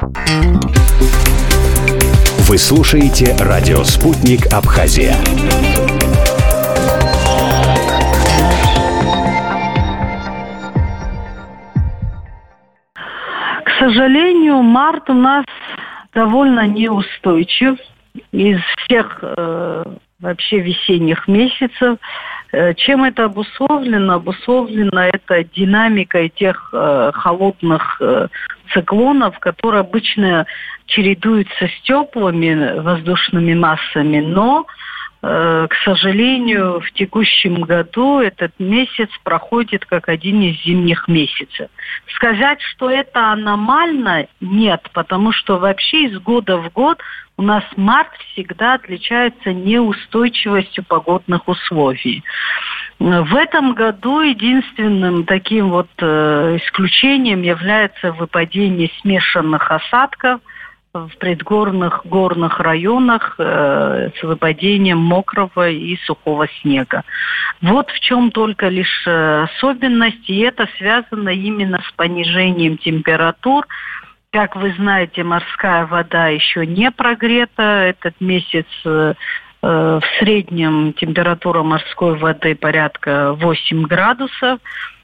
Вы слушаете радио «Спутник Абхазия». К сожалению, март у нас довольно неустойчив из всех вообще весенних месяцев. Чем это обусловлено? Обусловлено это динамикой тех холодных циклонов, которые обычно чередуются с теплыми воздушными массами, но, к сожалению, в текущем году этот месяц проходит как один из зимних месяцев. Сказать, что это аномально, нет, потому что вообще из года в год у нас март всегда отличается неустойчивостью погодных условий. В этом году единственным таким вот исключением является выпадение смешанных осадков в предгорных горных районах с выпадением мокрого и сухого снега. Вот в чем только лишь особенность, и это связано именно с понижением температур. Как вы знаете, морская вода еще не прогрета. Этот месяц в среднем температура морской воды порядка 8 градусов.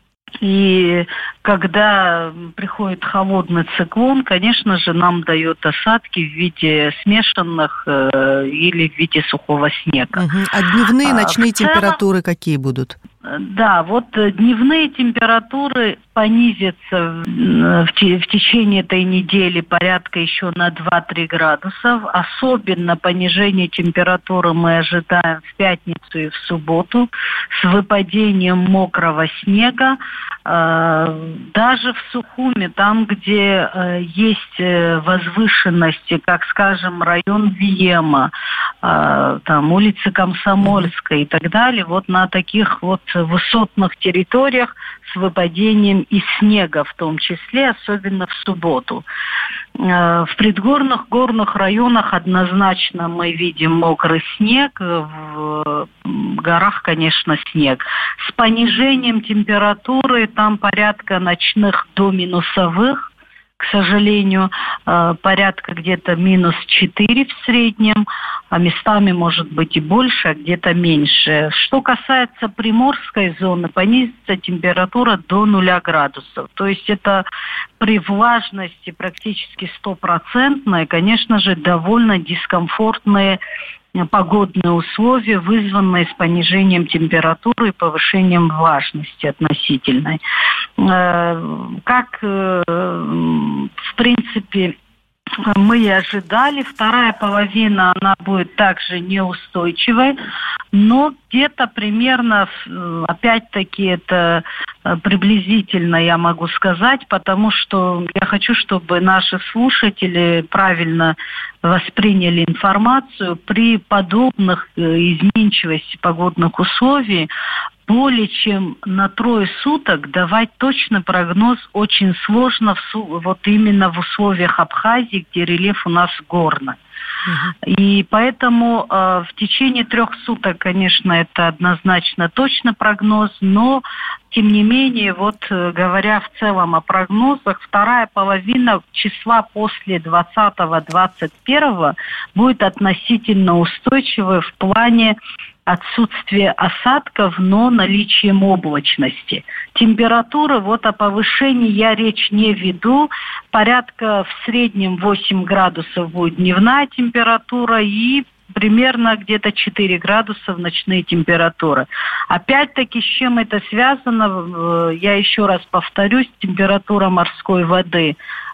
И когда приходит холодный циклон, конечно же, нам дает осадки в виде смешанных или в виде сухого снега. А дневные, ночные температуры какие будут? Да, вот дневные температуры понизятся в течение этой недели порядка еще на 2-3 градусов. Особенно понижение температуры мы ожидаем в пятницу и в субботу с выпадением мокрого снега. Даже в Сухуми, там, где есть возвышенности, как, скажем, район Виема, там улица Комсомольская и так далее, вот на таких вот высотных территориях с выпадением и снега в том числе, особенно в субботу. В предгорных горных районах однозначно мы видим мокрый снег, в горах, конечно, снег. С понижением температуры там порядка ночных до минусовых, к сожалению, порядка где-то -4 в среднем, а местами может быть и больше, а где-то меньше. Что касается приморской зоны, понизится температура до 0 градусов. То есть это при влажности практически 100%, конечно же, довольно дискомфортные погодные условия, вызванные с понижением температуры и повышением влажности относительной. Как, в принципе, мы и ожидали, вторая половина, она будет также неустойчивой, но где-то примерно, опять-таки, это приблизительно я могу сказать, потому что я хочу, чтобы наши слушатели правильно восприняли информацию. При подобных изменчивости погодных условий более чем на 3 суток давать точный прогноз очень сложно вот именно в условиях Абхазии, где рельеф у нас горный. И поэтому в течение 3 суток, конечно, это однозначно точно прогноз, но тем не менее, вот говоря в целом о прогнозах, вторая половина числа после 20-21 будет относительно устойчивой в плане отсутствие осадков, но наличием облачности. Температура, вот о повышении я речь не веду. Порядка в среднем 8 градусов будет дневная температура и примерно где-то 4 градуса ночные температуры. Опять-таки, с чем это связано, я еще раз повторюсь, температура морской воды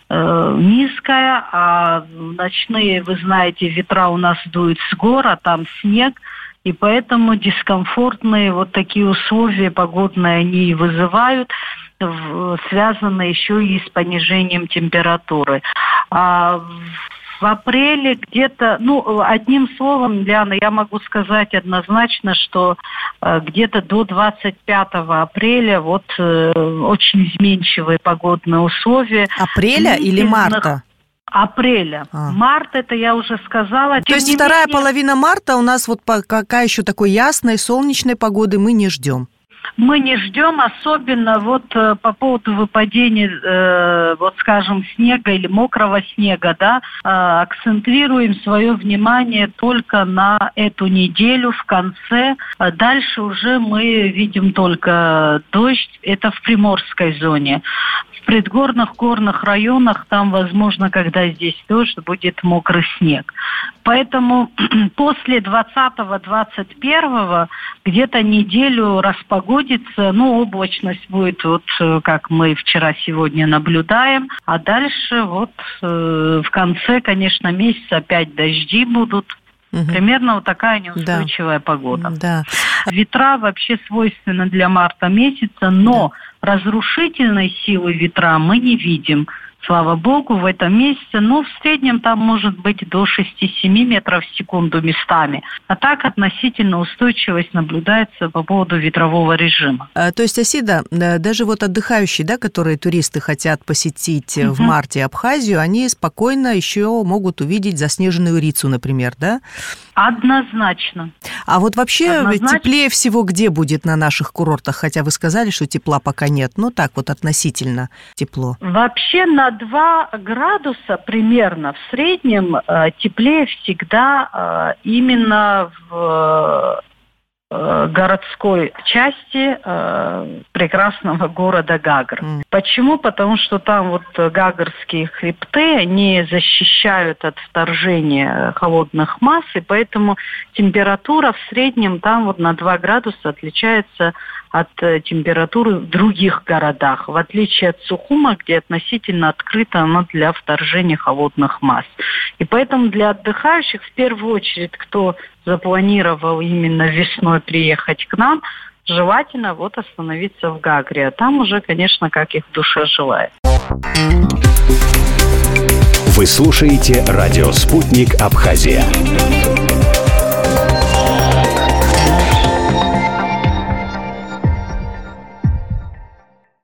низкая, а ночные, вы знаете, ветра у нас дуют с гор, а там снег, и поэтому дискомфортные вот такие условия погодные они и вызывают, связаны еще и с понижением температуры. В апреле где-то, одним словом, Диана, я могу сказать однозначно, что где-то до 25 апреля вот очень изменчивые погодные условия. Апреля или марта? Апреля. Март, это я уже сказала. То есть вторая половина марта у нас вот пока еще такой ясной, солнечной погоды мы не ждем. Мы не ждем, особенно вот по поводу выпадения, вот скажем, снега или мокрого снега, да, акцентрируем свое внимание только на эту неделю в конце. Дальше уже мы видим только дождь, это в Приморской зоне. В предгорных горных районах там, возможно, когда здесь дождь, будет мокрый снег. Поэтому после 20-21 где-то неделю распогодится, облачность будет, вот как мы вчера-сегодня наблюдаем. А дальше вот в конце, конечно, месяца опять дожди будут. Примерно вот такая неустойчивая погода. Да. Ветра вообще свойственны для марта месяца, но разрушительной силы ветра мы не видим. Слава богу, в этом месяце, в среднем там может быть до 6-7 метров в секунду местами. А так относительно устойчивость наблюдается по поводу ветрового режима. То есть, Асида, даже вот отдыхающие, которые туристы хотят посетить в марте Абхазию, они спокойно еще могут увидеть заснеженную Рицу, например, да? Однозначно. А вот вообще теплее всего где будет на наших курортах? Хотя вы сказали, что тепла пока нет. Так вот относительно тепло. Вообще на 2 градуса примерно в среднем теплее всегда именно в городской части прекрасного города Гагр. Почему? Потому что там вот Гагарские хребты, они защищают от вторжения холодных масс, и поэтому температура в среднем там вот на 2 градуса отличается от температуры в других городах, в отличие от Сухума, где относительно открыто она для вторжения холодных масс. И поэтому для отдыхающих, в первую очередь, кто запланировал именно весной приехать к нам, желательно вот остановиться в Гагре. А там уже, конечно, как их душа желает. Вы слушаете радио «Спутник Абхазия».